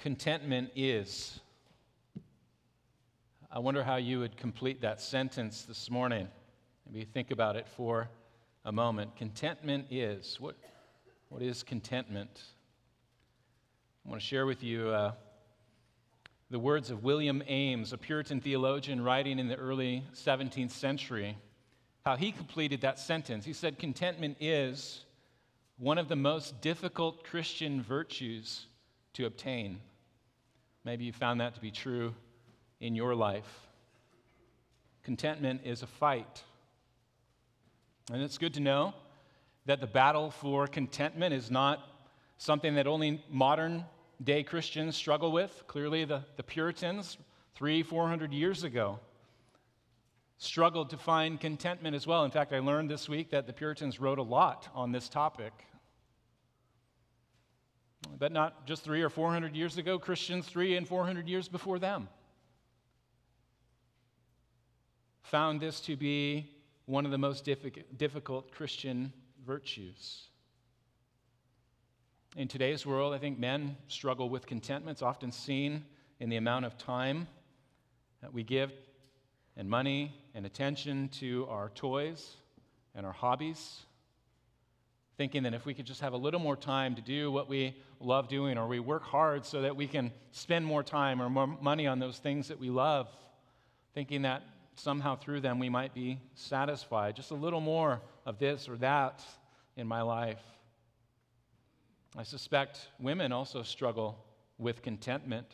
contentment is. I wonder how you would complete that sentence this morning. Maybe think about it for a moment. Contentment is. What is contentment? I want to share with you the words of William Ames, a Puritan theologian writing in the early 17th century, how he completed that sentence. He said, contentment is one of the most difficult Christian virtues to obtain. Maybe you found that to be true in your life. Contentment is a fight. And it's good to know that the battle for contentment is not something that only modern day Christians struggle with. Clearly, the Puritans 300-400 years ago struggled to find contentment as well. In fact, I learned this week that the Puritans wrote a lot on this topic. But not just 300 or 400 years ago, Christians 300 and 400 years before them found this to be one of the most difficult Christian virtues. In today's world, I think men struggle with contentment. It's often seen in the amount of time that we give and money and attention to our toys and our hobbies, thinking that if we could just have a little more time to do what we love doing, or we work hard so that we can spend more time or more money on those things that we love, thinking that somehow through them we might be satisfied. Just a little more of this or that in my life. I suspect women also struggle with contentment.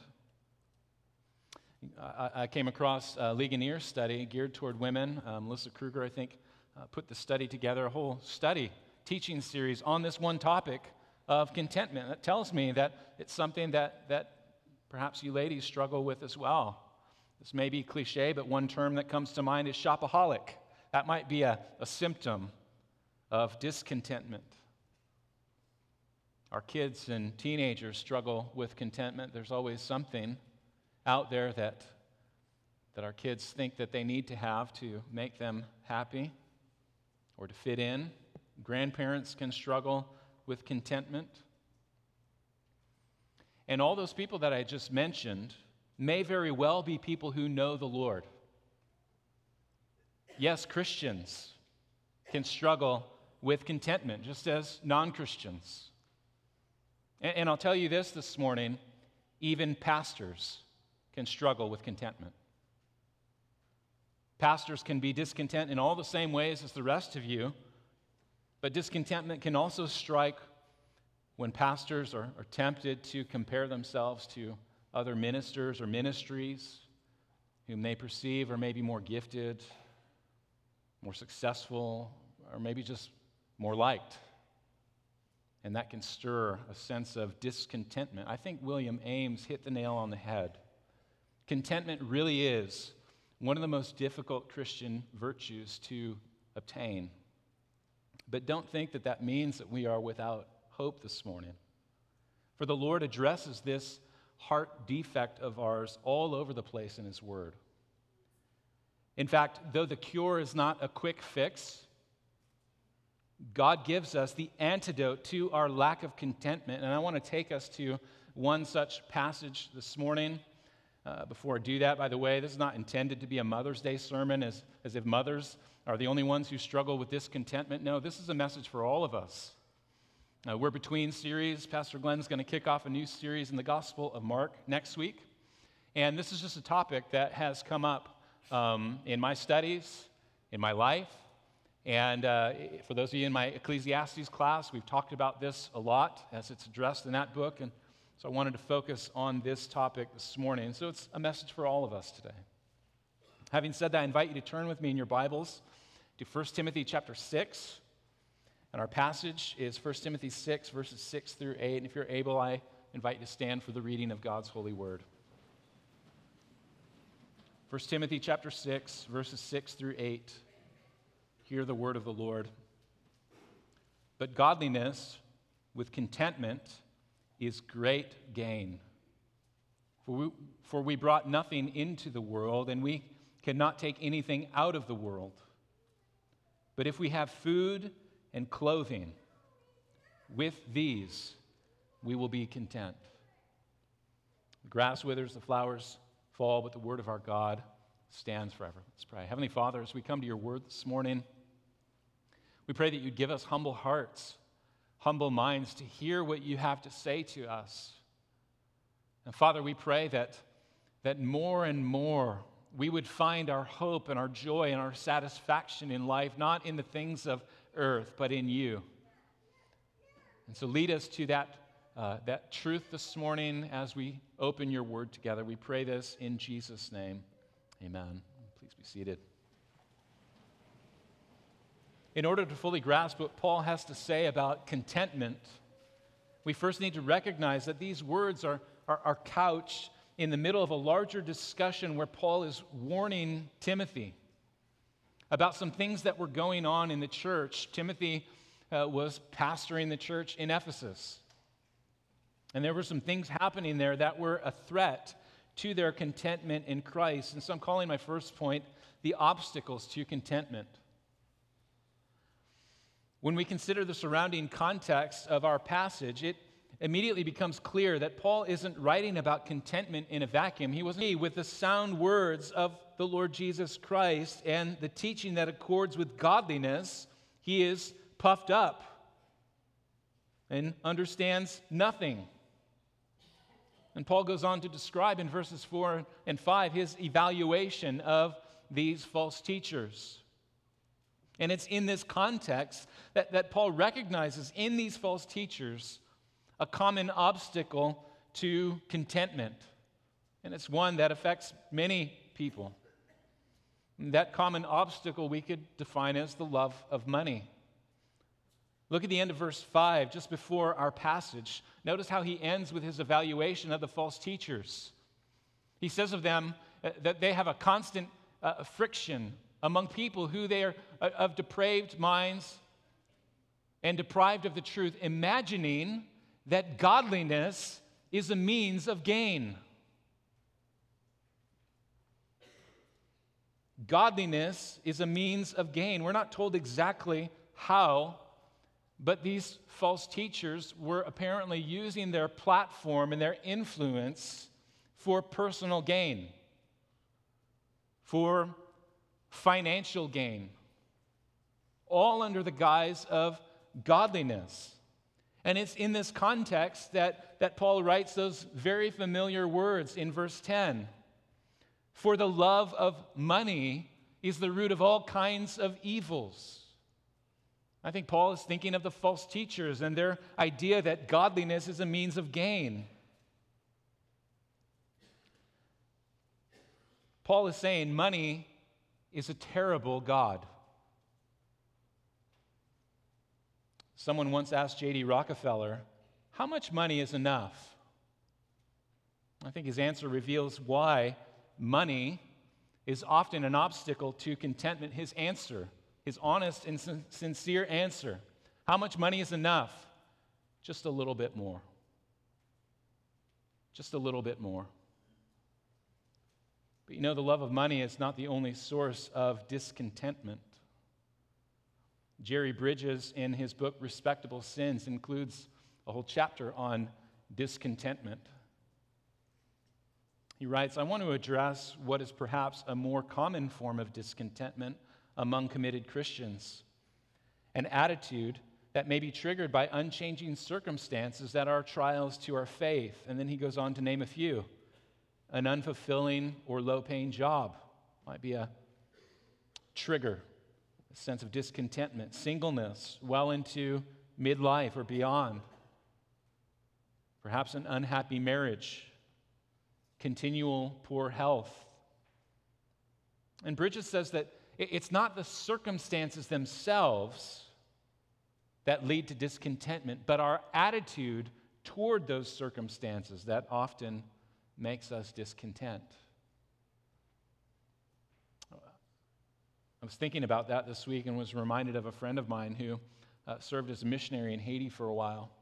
I came across a Ligonier study geared toward women. Melissa Kruger, I think, put the study together, a whole study, teaching series on this one topic of contentment. That tells me that it's something that perhaps you ladies struggle with as well. This may be cliche, but one term that comes to mind is shopaholic. That might be a symptom of discontentment. Our kids and teenagers struggle with contentment. There's always something out there that our kids think that they need to have to make them happy or to fit in. Grandparents can struggle with contentment. And all those people that I just mentioned may very well be people who know the Lord. Yes, Christians can struggle with contentment, just as non-Christians. And I'll tell you this morning, even pastors can struggle with contentment. Pastors can be discontent in all the same ways as the rest of you, but discontentment can also strike when pastors are tempted to compare themselves to other ministers or ministries whom they perceive are maybe more gifted, more successful, or maybe just more liked. And that can stir a sense of discontentment. I think William Ames hit the nail on the head. Contentment really is one of the most difficult Christian virtues to obtain. But don't think that means that we are without hope this morning. For the Lord addresses this heart defect of ours all over the place in His Word. In fact, though the cure is not a quick fix, God gives us the antidote to our lack of contentment. And I want to take us to one such passage this morning. Before I do that, by the way, this is not intended to be a Mother's Day sermon as if mothers are the only ones who struggle with discontentment. No, this is a message for all of us. We're between series. Pastor Glenn's going to kick off a new series in the Gospel of Mark next week. And this is just a topic that has come up in my studies, in my life. And for those of you in my Ecclesiastes class, we've talked about this a lot as it's addressed in that book. And so I wanted to focus on this topic this morning. So it's a message for all of us today. Having said that, I invite you to turn with me in your Bibles to 1 Timothy chapter 6. And our passage is 1 Timothy 6, verses 6 through 8. And if you're able, I invite you to stand for the reading of God's holy word. 1 Timothy chapter 6, verses 6 through 8. Hear the word of the Lord. But godliness with contentment is great gain. For we brought nothing into the world, and we cannot take anything out of the world. But if we have food and clothing, with these we will be content. The grass withers, the flowers fall, but the word of our God stands forever. Let's pray. Heavenly Father, as we come to your word this morning, we pray that you'd give us humble hearts, humble minds to hear what you have to say to us. And Father, we pray that more and more we would find our hope and our joy and our satisfaction in life, not in the things of earth, but in you. And so lead us to that truth this morning as we open your word together. We pray this in Jesus' name. Amen. Please be seated. In order to fully grasp what Paul has to say about contentment, we first need to recognize that these words are couched in the middle of a larger discussion where Paul is warning Timothy about some things that were going on in the church. Timothy was pastoring the church in Ephesus. And there were some things happening there that were a threat to their contentment in Christ. And so I'm calling my first point the obstacles to contentment. When we consider the surrounding context of our passage, it immediately becomes clear that Paul isn't writing about contentment in a vacuum. He wasn't with the sound words of the Lord Jesus Christ and the teaching that accords with godliness. He is puffed up and understands nothing. And Paul goes on to describe in verses 4 and 5 his evaluation of these false teachers. And it's in this context that Paul recognizes in these false teachers a common obstacle to contentment. And it's one that affects many people. And that common obstacle we could define as the love of money. Look at the end of verse 5, just before our passage. Notice how he ends with his evaluation of the false teachers. He says of them that they have a constant friction among people who they are of depraved minds and deprived of the truth, imagining that godliness is a means of gain. Godliness is a means of gain. We're not told exactly how, but these false teachers were apparently using their platform and their influence for personal gain, for financial gain, all under the guise of godliness. And it's in this context that Paul writes those very familiar words in verse 10. For the love of money is the root of all kinds of evils. I think Paul is thinking of the false teachers and their idea that godliness is a means of gain. Paul is saying money is a terrible god. Someone once asked J.D. Rockefeller, how much money is enough? I think his answer reveals why money is often an obstacle to contentment. His answer, his honest and sincere answer, how much money is enough? Just a little bit more. Just a little bit more. But you know, the love of money is not the only source of discontentment. Jerry Bridges, in his book Respectable Sins, includes a whole chapter on discontentment. He writes, I want to address what is perhaps a more common form of discontentment among committed Christians, an attitude that may be triggered by unchanging circumstances that are trials to our faith. And then he goes on to name a few. An unfulfilling or low-paying job might be a trigger, a sense of discontentment, singleness well into midlife or beyond, perhaps an unhappy marriage, continual poor health. And Bridges says that it's not the circumstances themselves that lead to discontentment, but our attitude toward those circumstances that often makes us discontent. I was thinking about that this week and was reminded of a friend of mine who served as a missionary in Haiti for a while.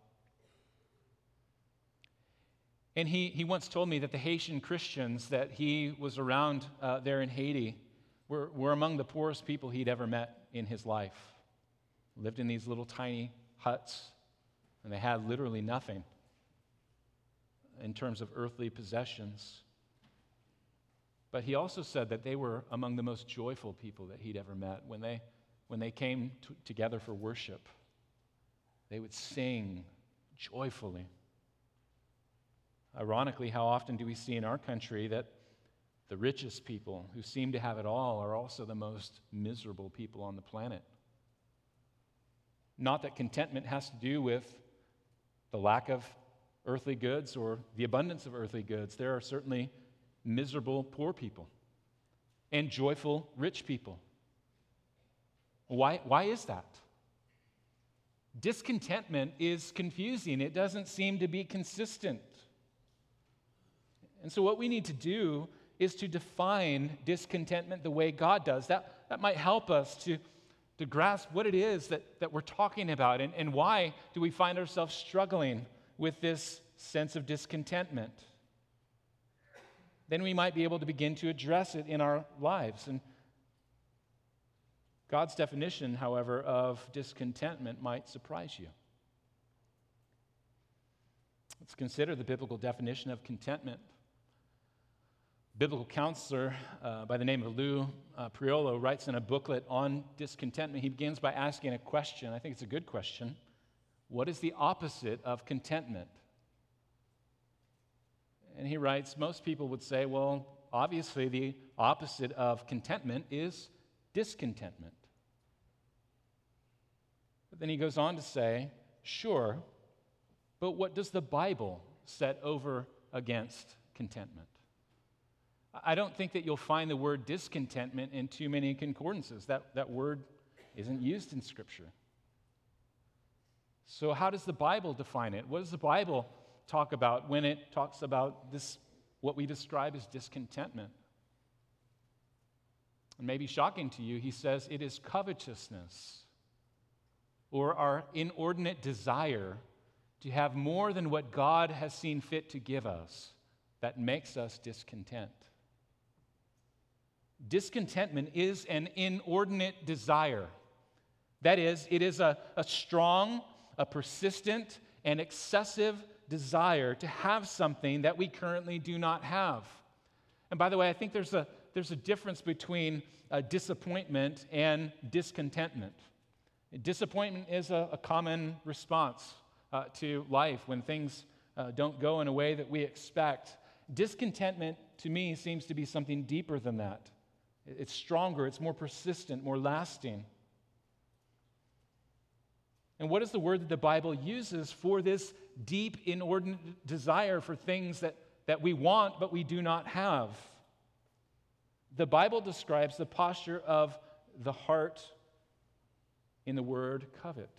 And he once told me that the Haitian Christians that he was around there in Haiti were among the poorest people he'd ever met in his life. Lived in these little tiny huts, and they had literally nothing. in terms of earthly possessions. But he also said that they were among the most joyful people that he'd ever met. When they came together for worship, they would sing joyfully. Ironically, how often do we see in our country that the richest people who seem to have it all are also the most miserable people on the planet? Not that contentment has to do with the lack of earthly goods or the abundance of earthly goods. There are certainly miserable poor people and joyful rich people. Why is that? Discontentment is confusing. It doesn't seem to be consistent. And so what we need to do is to define discontentment the way God does. That might help us to grasp what it is that we're talking about and why do we find ourselves struggling with this sense of discontentment. Then we might be able to begin to address it in our lives. And God's definition, however, of discontentment might surprise you. Let's consider the biblical definition of contentment. Biblical counselor by the name of Lou Priolo writes in a booklet on discontentment. He begins by asking a question. I think it's a good question. What is the opposite of contentment? And he writes, most people would say, well, obviously the opposite of contentment is discontentment. But then he goes on to say, sure, but what does the Bible set over against contentment? I don't think that you'll find the word discontentment in too many concordances. That word isn't used in Scripture. So how does the Bible define it? What does the Bible talk about when it talks about this, what we describe as discontentment? And maybe shocking to you, he says it is covetousness or our inordinate desire to have more than what God has seen fit to give us that makes us discontent. Discontentment is an inordinate desire. That is, it is a strong, a persistent, and excessive desire to have something that we currently do not have. And by the way, I think there's a difference between disappointment and discontentment. Disappointment is a common response to life when things don't go in a way that we expect. Discontentment, to me, seems to be something deeper than that. It's stronger, it's more persistent, more lasting. And what is the word that the Bible uses for this deep, inordinate desire for things that we want but we do not have? The Bible describes the posture of the heart in the word covet.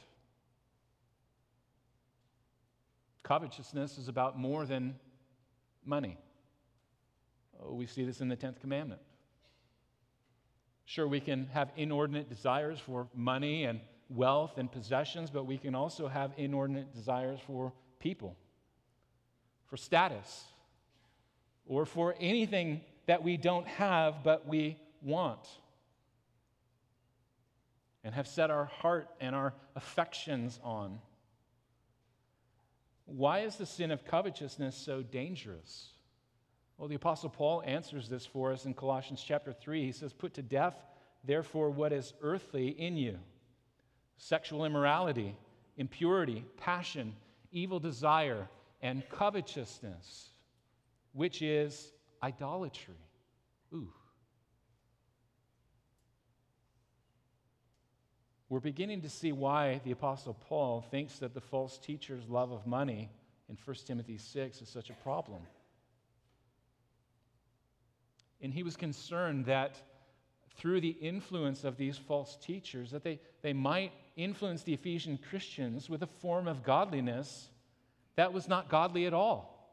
Covetousness is about more than money. We see this in the 10th commandment. Sure, we can have inordinate desires for money and wealth and possessions, but we can also have inordinate desires for people, for status, or for anything that we don't have but we want and have set our heart and our affections on. Why is the sin of covetousness so dangerous? Well, the Apostle Paul answers this for us in Colossians chapter 3. He says, "Put to death, therefore, what is earthly in you: sexual immorality, impurity, passion, evil desire, and covetousness, which is idolatry." Ooh. We're beginning to see why the Apostle Paul thinks that the false teacher's love of money in 1 Timothy 6 is such a problem. And he was concerned that through the influence of these false teachers, that they might influence the Ephesian Christians with a form of godliness that was not godly at all.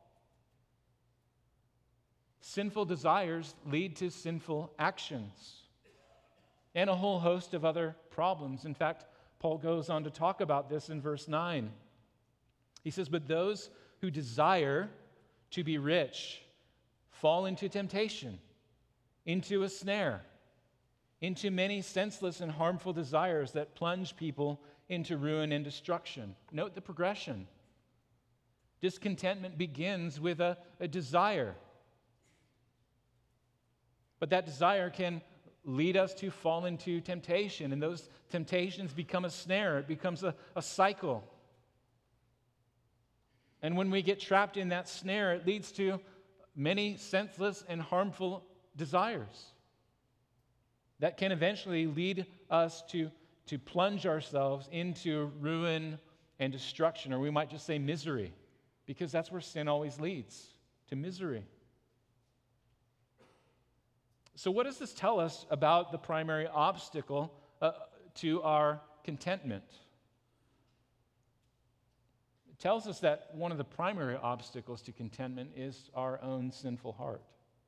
Sinful desires lead to sinful actions and a whole host of other problems. In fact, Paul goes on to talk about this in verse 9. He says, "But those who desire to be rich fall into temptation, into a snare, into many senseless and harmful desires that plunge people into ruin and destruction." Note the progression. Discontentment begins with a desire. But that desire can lead us to fall into temptation, and those temptations become a snare. It becomes a cycle. And when we get trapped in that snare, it leads to many senseless and harmful desires that can eventually lead us to plunge ourselves into ruin and destruction, or we might just say misery, because that's where sin always leads, to misery. So what does this tell us about the primary obstacle to our contentment? It tells us that one of the primary obstacles to contentment is our own sinful heart.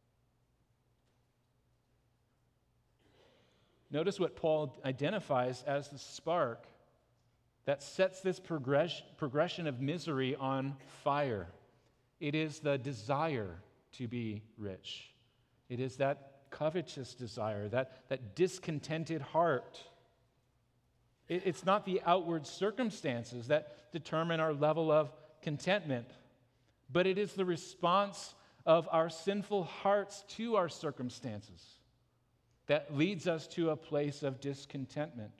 Notice what Paul identifies as the spark that sets this progression of misery on fire. It is the desire to be rich. It is that covetous desire, that discontented heart. It's not the outward circumstances that determine our level of contentment, but it is the response of our sinful hearts to our circumstances that leads us to a place of discontentment.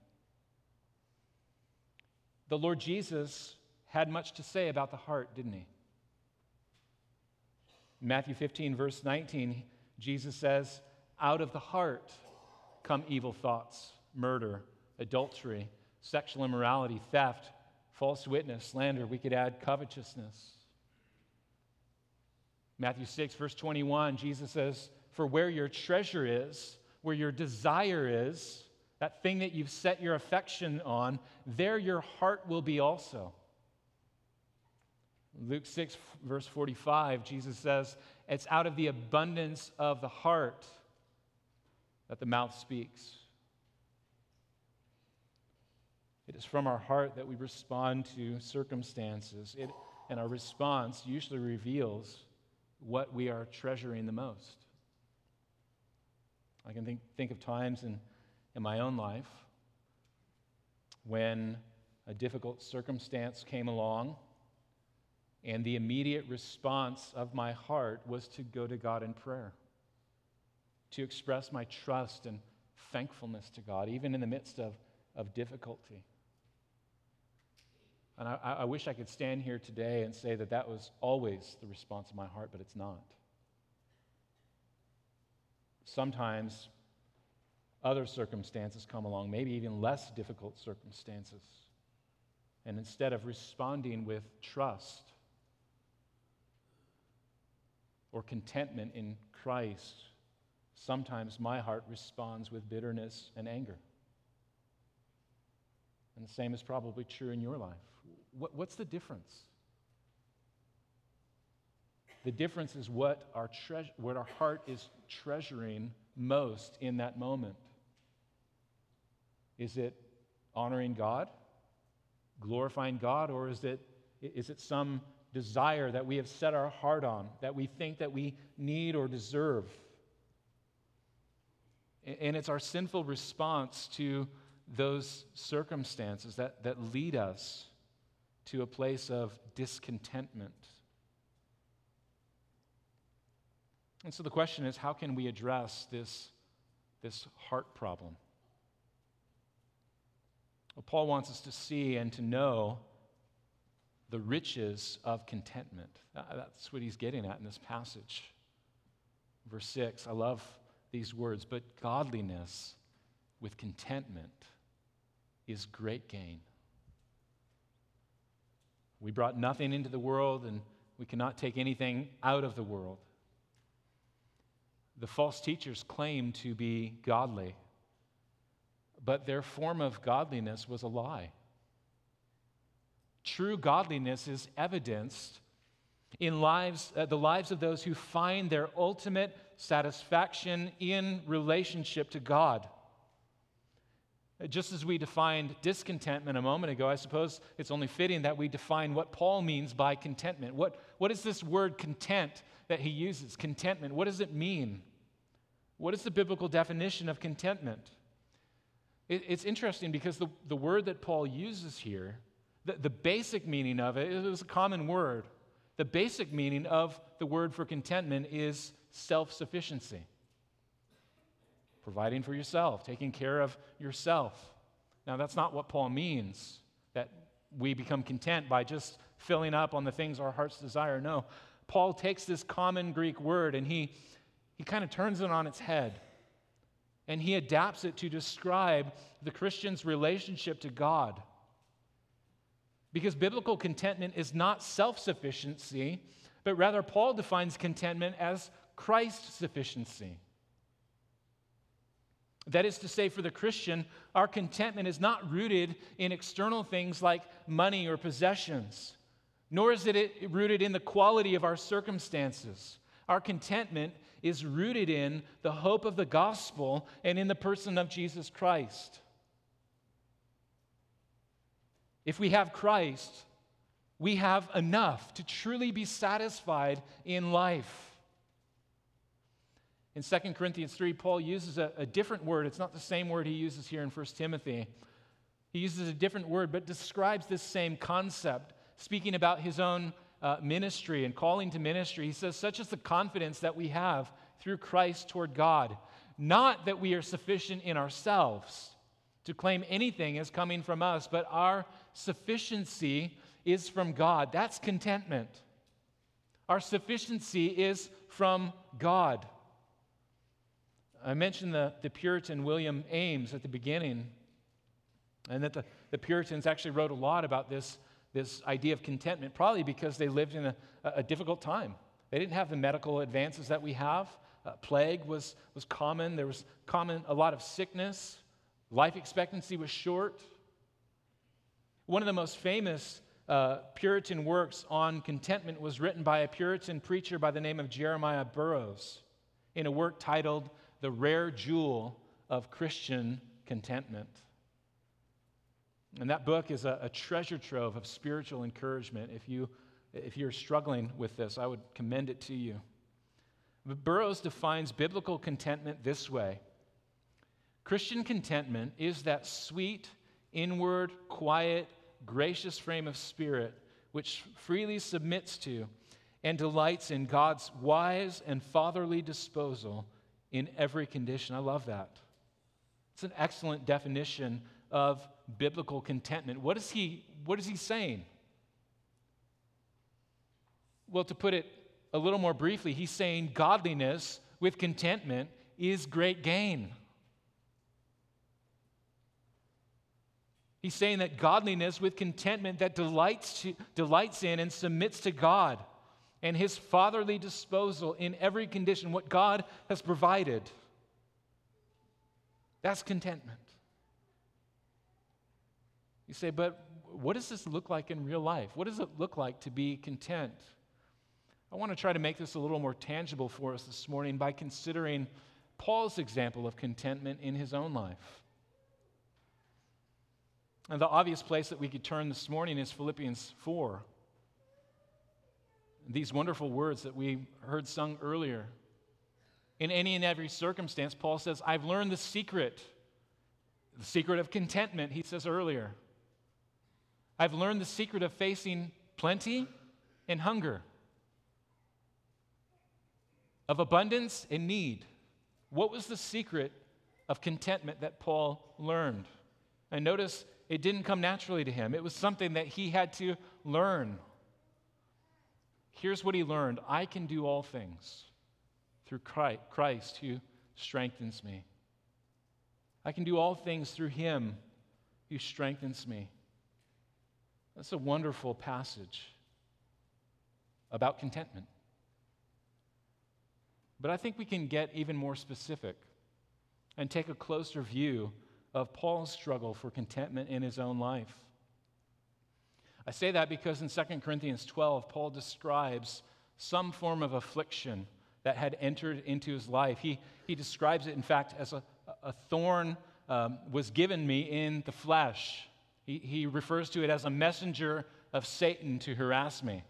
The Lord Jesus had much to say about the heart, didn't he? In Matthew 15, verse 19, Jesus says, "Out of the heart come evil thoughts, murder, adultery, sexual immorality, theft, false witness, slander." We could add covetousness. Matthew 6, verse 21, Jesus says, "For where your treasure is, where your desire is, that thing that you've set your affection on, there your heart will be also." Luke 6, verse 45, Jesus says, "It's out of the abundance of the heart that the mouth speaks." It is from our heart that we respond to circumstances, and our response usually reveals what we are treasuring the most. I can think of times in my own life when a difficult circumstance came along, and the immediate response of my heart was to go to God in prayer, to express my trust and thankfulness to God, even in the midst of difficulty. And I wish I could stand here today and say that was always the response of my heart, but it's not. Sometimes other circumstances come along, maybe even less difficult circumstances. And instead of responding with trust or contentment in Christ, sometimes my heart responds with bitterness and anger. And the same is probably true in your life. What's the difference? The difference is what our heart is treasuring most in that moment. Is it honoring God, glorifying God, or is it some desire that we have set our heart on, that we think that we need or deserve? And it's our sinful response to those circumstances that lead us to a place of discontentment. And so the question is, how can we address this heart problem? Well, Paul wants us to see and to know the riches of contentment. That's what he's getting at in this passage. Verse 6, I love these words, "But godliness with contentment is great gain." We brought nothing into the world, and we cannot take anything out of the world. The false teachers claimed to be godly, but their form of godliness was a lie. True godliness is evidenced in the lives of those who find their ultimate satisfaction in relationship to God. Just as we defined discontentment a moment ago, I suppose it's only fitting that we define what Paul means by contentment. What is this word content that he uses? Contentment, what does it mean? What is the biblical definition of contentment? It's interesting because the word that Paul uses here, the basic meaning of it is a common word. the basic meaning of the word for contentment is self-sufficiency. Providing for yourself, taking care of yourself. Now, that's not what Paul means, that we become content by just filling up on the things our hearts desire. No, Paul takes this common Greek word and he kind of turns it on its head. And he adapts it to describe the Christian's relationship to God. Because biblical contentment is not self-sufficiency, but rather Paul defines contentment as Christ's sufficiency. That is to say, for the Christian, our contentment is not rooted in external things like money or possessions, nor is it rooted in the quality of our circumstances. Our contentment is rooted in the hope of the gospel and in the person of Jesus Christ. If we have Christ, we have enough to truly be satisfied in life. In 2 Corinthians 3, Paul uses a different word. It's not the same word he uses here in 1 Timothy. He uses a different word, but describes this same concept, speaking about his own ministry and calling to ministry. He says, such is the confidence that we have through Christ toward God. Not that we are sufficient in ourselves to claim anything as coming from us, but our sufficiency is from God. That's contentment. Our sufficiency is from God. I mentioned the Puritan William Ames at the beginning, and that the Puritans actually wrote a lot about this idea of contentment, probably because they lived in a difficult time. They didn't have the medical advances that we have. Plague was common. There was a lot of sickness. Life expectancy was short. One of the most famous Puritan works on contentment was written by a Puritan preacher by the name of Jeremiah Burroughs in a work titled The Rare Jewel of Christian Contentment. And that book is a treasure trove of spiritual encouragement. If you're struggling with this, I would commend it to you. But Burroughs defines biblical contentment this way. Christian contentment is that sweet, inward, quiet, gracious frame of spirit which freely submits to and delights in God's wise and fatherly disposal in every condition. I love that. It's an excellent definition of biblical contentment. What is he saying? Well, to put it a little more briefly, he's saying godliness with contentment is great gain. He's saying that godliness with contentment that delights in and submits to God and His fatherly disposal in every condition, what God has provided. That's contentment. You say, but what does this look like in real life? What does it look like to be content? I want to try to make this a little more tangible for us this morning by considering Paul's example of contentment in his own life. And the obvious place that we could turn this morning is Philippians 4. These wonderful words that we heard sung earlier. In any and every circumstance, Paul says, I've learned the secret of contentment, he says earlier. I've learned the secret of facing plenty and hunger, of abundance and need. What was the secret of contentment that Paul learned? And notice, it didn't come naturally to him. It was something that he had to learn. Here's what he learned. I can do all things through Christ who strengthens me. I can do all things through Him who strengthens me. That's a wonderful passage about contentment. But I think we can get even more specific and take a closer view of Paul's struggle for contentment in his own life. I say that because in 2 Corinthians 12, Paul describes some form of affliction that had entered into his life. He describes it, in fact, as a thorn was given me in the flesh. He refers to it as a messenger of Satan to harass me.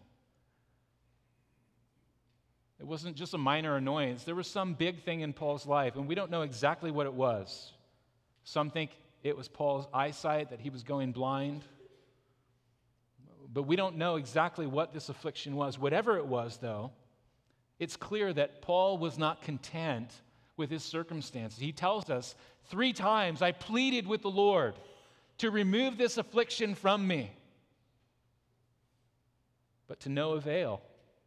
It wasn't just a minor annoyance. There was some big thing in Paul's life, and we don't know exactly what it was. Some think it was Paul's eyesight, that he was going blind. But we don't know exactly what this affliction was. Whatever it was, though, it's clear that Paul was not content with his circumstances. He tells us 3 times, I pleaded with the Lord to remove this affliction from me, but to no avail.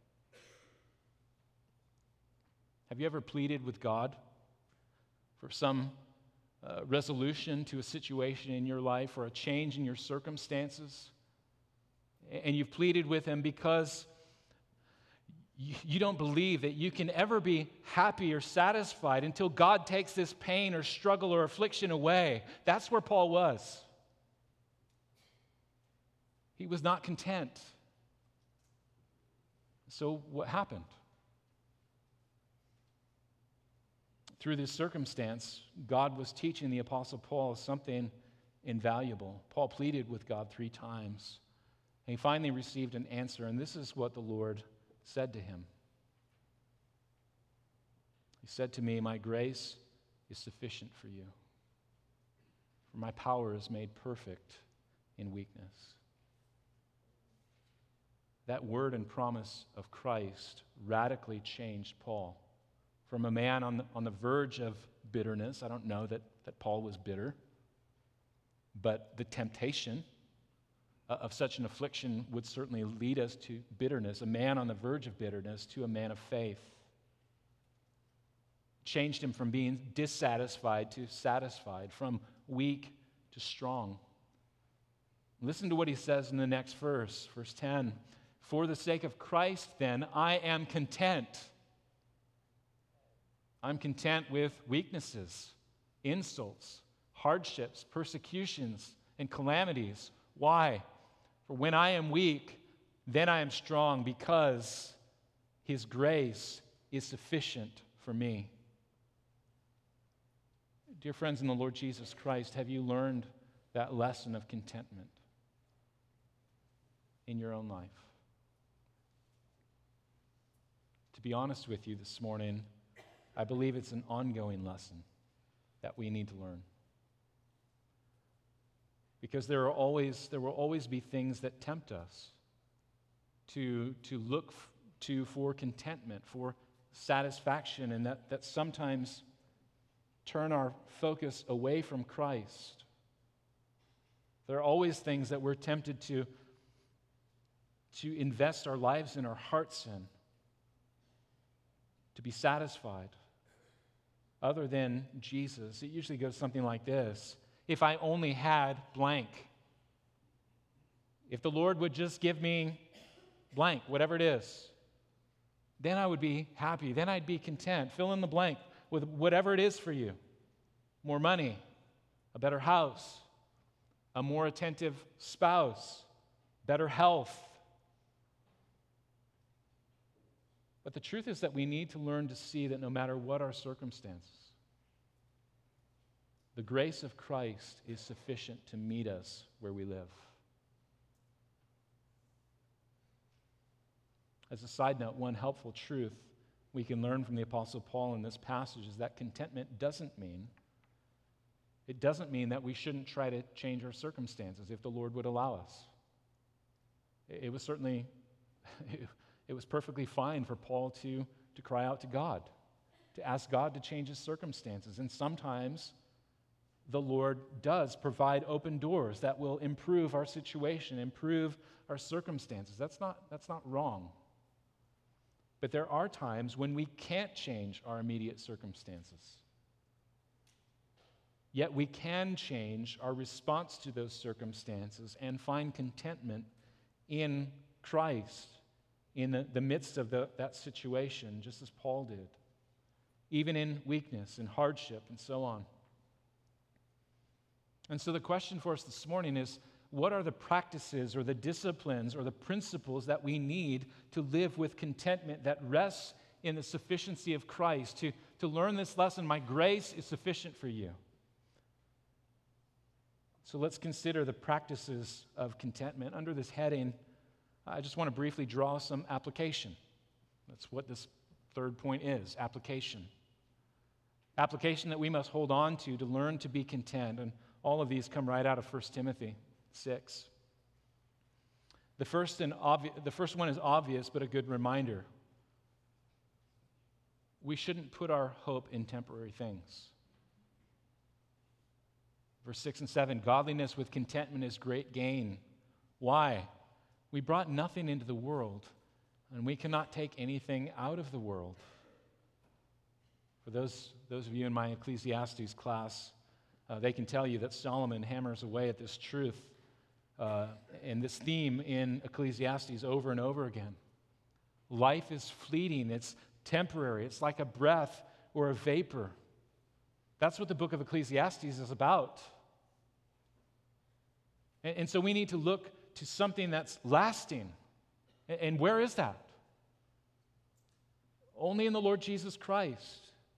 Have you ever pleaded with God for some resolution to a situation in your life or a change in your circumstances? And you've pleaded with Him because you don't believe that you can ever be happy or satisfied until God takes this pain or struggle or affliction away. That's where Paul was. He was not content. So what happened? Through this circumstance, God was teaching the Apostle Paul something invaluable. Paul pleaded with God 3 times. And he finally received an answer, and this is what the Lord said to him. He said to me, my grace is sufficient for you, for my power is made perfect in weakness. That word and promise of Christ radically changed Paul. From a man on the verge of bitterness, I don't know that Paul was bitter, but the temptation of such an affliction would certainly lead us to bitterness. A man on the verge of bitterness to a man of faith. Changed him from being dissatisfied to satisfied, from weak to strong. Listen to what he says in the next verse, verse 10. For the sake of Christ, then, I am content. I'm content with weaknesses, insults, hardships, persecutions, and calamities. Why? For when I am weak, then I am strong, because His grace is sufficient for me. Dear friends in the Lord Jesus Christ, have you learned that lesson of contentment in your own life? To be honest with you this morning, I believe it's an ongoing lesson that we need to learn. Because there will always be things that tempt us to look for contentment, for satisfaction, and that sometimes turn our focus away from Christ. There are always things that we're tempted to invest our lives in, our hearts in, to be satisfied. Other than Jesus, it usually goes something like this. If I only had blank. If the Lord would just give me blank, whatever it is, then I would be happy. Then I'd be content. Fill in the blank with whatever it is for you. More money, a better house, a more attentive spouse, better health. But the truth is that we need to learn to see that no matter what our circumstances, the grace of Christ is sufficient to meet us where we live. As a side note, one helpful truth we can learn from the Apostle Paul in this passage is that contentment doesn't mean that we shouldn't try to change our circumstances if the Lord would allow us. It was certainly, it was perfectly fine for Paul to cry out to God, to ask God to change his circumstances. And sometimes the Lord does provide open doors that will improve our situation, improve our circumstances. That's not wrong. But there are times when we can't change our immediate circumstances. Yet we can change our response to those circumstances and find contentment in Christ in the midst of that situation, just as Paul did, even in weakness and hardship and so on. And so the question for us this morning is, what are the practices or the disciplines or the principles that we need to live with contentment that rests in the sufficiency of Christ, to learn this lesson, my grace is sufficient for you? So let's consider the practices of contentment. Under this heading, I just want to briefly draw some application. That's what this third point is, application. Application that we must hold on to learn to be content. And all of these come right out of 1 Timothy 6. The first one is obvious, but a good reminder. We shouldn't put our hope in temporary things. Verse 6 and 7, godliness with contentment is great gain. Why? We brought nothing into the world, and we cannot take anything out of the world. For those of you in my Ecclesiastes class, they can tell you that Solomon hammers away at this truth and this theme in Ecclesiastes over and over again. Life is fleeting, it's temporary, it's like a breath or a vapor. That's what the book of Ecclesiastes is about. And so we need to look to something that's lasting. And where is that? Only in the Lord Jesus Christ.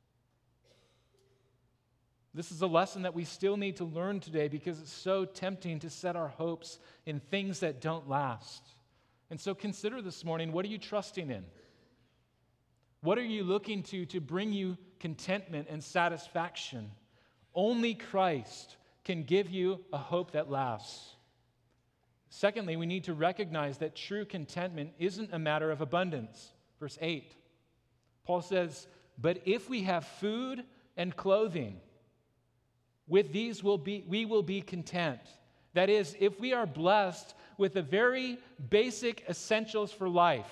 This is a lesson that we still need to learn today because it's so tempting to set our hopes in things that don't last. And so consider this morning, what are you trusting in? What are you looking to bring you contentment and satisfaction? Only Christ can give you a hope that lasts. Secondly, we need to recognize that true contentment isn't a matter of abundance. Verse 8, Paul says, "But if we have food and clothing, with these we will be content." That is, if we are blessed with the very basic essentials for life,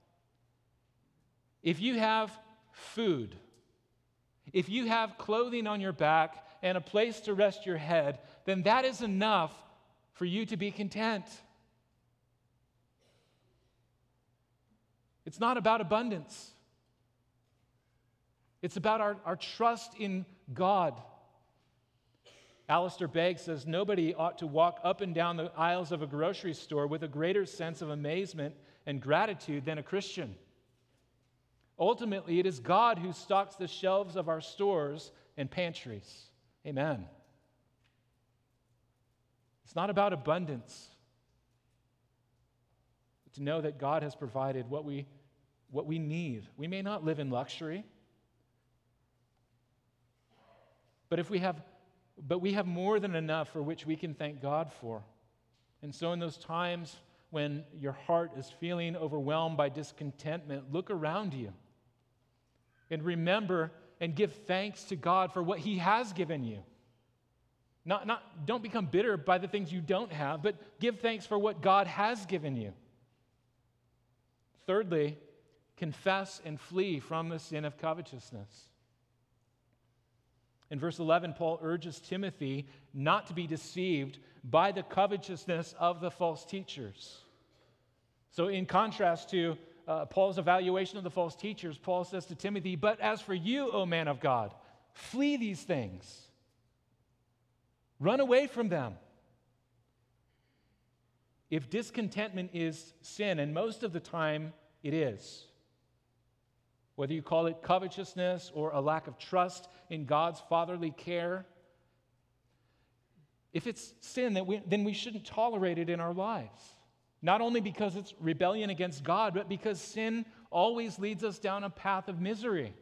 if you have food, if you have clothing on your back and a place to rest your head, then that is enough for you to be content. It's not about abundance. It's about our trust in God. Alistair Begg says, nobody ought to walk up and down the aisles of a grocery store with a greater sense of amazement and gratitude than a Christian. Ultimately, it is God who stocks the shelves of our stores and pantries. Amen. It's not about abundance. But to know that God has provided what we need. We may not live in luxury, but we have more than enough for which we can thank God for. And so in those times when your heart is feeling overwhelmed by discontentment, look around you and remember and give thanks to God for what He has given you. Don't become bitter by the things you don't have, but give thanks for what God has given you. Thirdly, confess and flee from the sin of covetousness. In verse 11, Paul urges Timothy not to be deceived by the covetousness of the false teachers. So in contrast to Paul's evaluation of the false teachers, Paul says to Timothy, "But as for you, O man of God, flee these things. Run away from them." If discontentment is sin, and most of the time it is, whether you call it covetousness or a lack of trust in God's fatherly care, if it's sin, then we shouldn't tolerate it in our lives. Not only because it's rebellion against God, but because sin always leads us down a path of misery.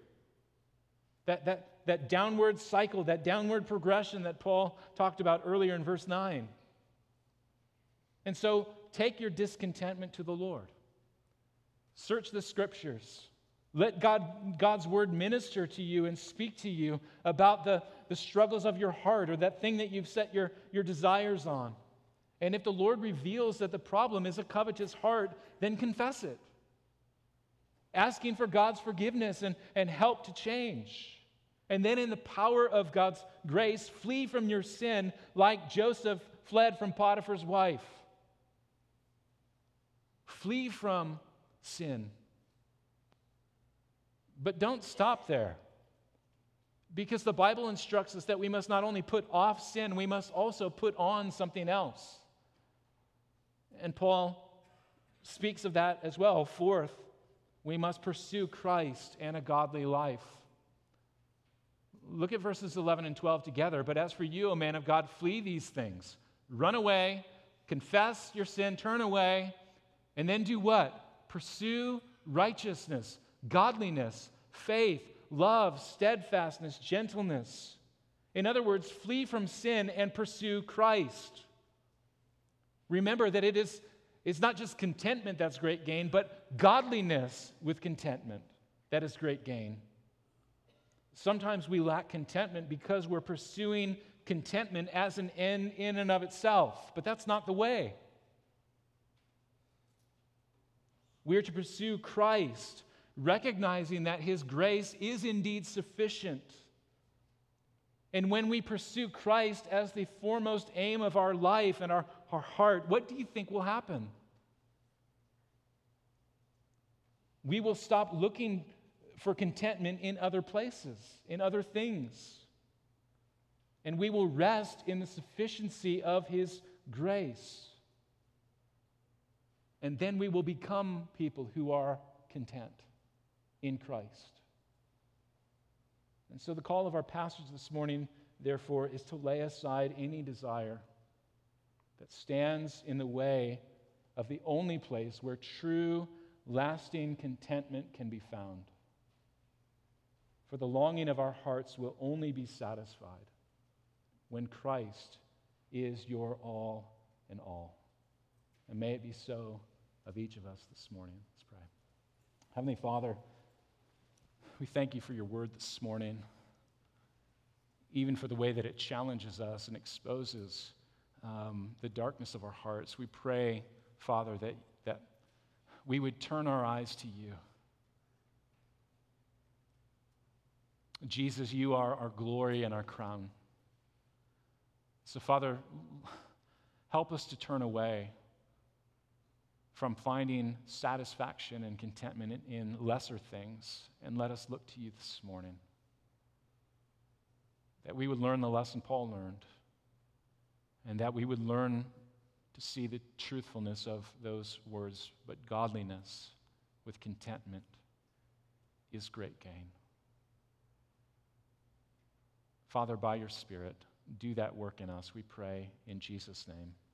That downward cycle, that downward progression that Paul talked about earlier in verse 9. And so take your discontentment to the Lord. Search the Scriptures. Let God's Word minister to you and speak to you about the struggles of your heart or that thing that you've set your desires on. And if the Lord reveals that the problem is a covetous heart, then confess it. Asking for God's forgiveness and help to change. And then in the power of God's grace, flee from your sin like Joseph fled from Potiphar's wife. Flee from sin. But don't stop there. Because the Bible instructs us that we must not only put off sin, we must also put on something else. And Paul speaks of that as well. Fourth, we must pursue Christ and a godly life. Look at verses 11 and 12 together. "But as for you, O man of God, flee these things. Run away, confess your sin, turn away, and then do what? Pursue righteousness, godliness, faith, love, steadfastness, gentleness." In other words, flee from sin and pursue Christ. Remember that it is It's not just contentment that's great gain, but godliness with contentment. That is great gain. Sometimes we lack contentment because we're pursuing contentment as an end in and of itself, but that's not the way. We are to pursue Christ, recognizing that His grace is indeed sufficient. And when we pursue Christ as the foremost aim of our life and our heart, what do you think will happen? We will stop looking for contentment in other places, in other things. And we will rest in the sufficiency of His grace. And then we will become people who are content in Christ. And so the call of our passage this morning, therefore, is to lay aside any desire that stands in the way of the only place where true, lasting contentment can be found. For the longing of our hearts will only be satisfied when Christ is your all in all. And may it be so of each of us this morning. Let's pray. Heavenly Father, we thank you for your word this morning, even for the way that it challenges us and exposes the darkness of our hearts. We pray, Father, that we would turn our eyes to you. Jesus, you are our glory and our crown. So, Father, help us to turn away from finding satisfaction and contentment in lesser things, and let us look to you this morning. That we would learn the lesson Paul learned, and that we would learn to see the truthfulness of those words, but godliness with contentment is great gain. Father, by your Spirit, do that work in us, we pray in Jesus' name.